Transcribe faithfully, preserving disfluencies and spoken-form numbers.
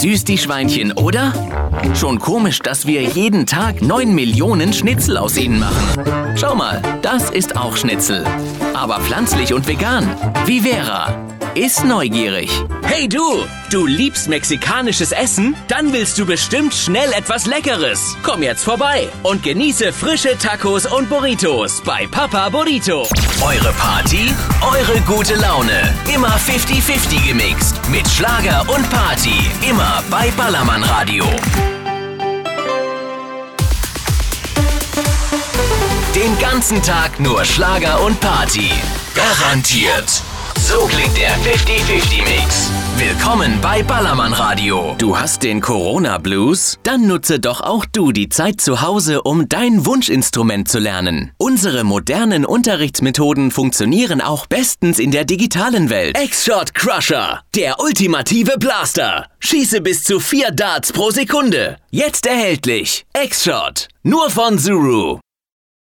Süß die Schweinchen, oder? Schon komisch, dass wir jeden Tag neun Millionen Schnitzel aus ihnen machen. Schau mal, das ist auch Schnitzel. Aber pflanzlich und vegan. Wie Vera. Ist neugierig. Hey du! Du liebst mexikanisches Essen? Dann willst du bestimmt schnell etwas Leckeres. Komm jetzt vorbei und genieße frische Tacos und Burritos bei Papa Burrito. Eure Party, eure gute Laune. Immer fünfzig fünfzig gemixt. Mit Schlager und Party. Immer bei Ballermann Radio. Den ganzen Tag nur Schlager und Party. Garantiert. So klingt der fünfzig fünfzig Mix. Willkommen bei Ballermann Radio. Du hast den Corona-Blues? Dann nutze doch auch du die Zeit zu Hause, um dein Wunschinstrument zu lernen. Unsere modernen Unterrichtsmethoden funktionieren auch bestens in der digitalen Welt. X-Shot Crusher, der ultimative Blaster. Schieße bis zu vier Darts pro Sekunde. Jetzt erhältlich. X-Shot, nur von Zuru.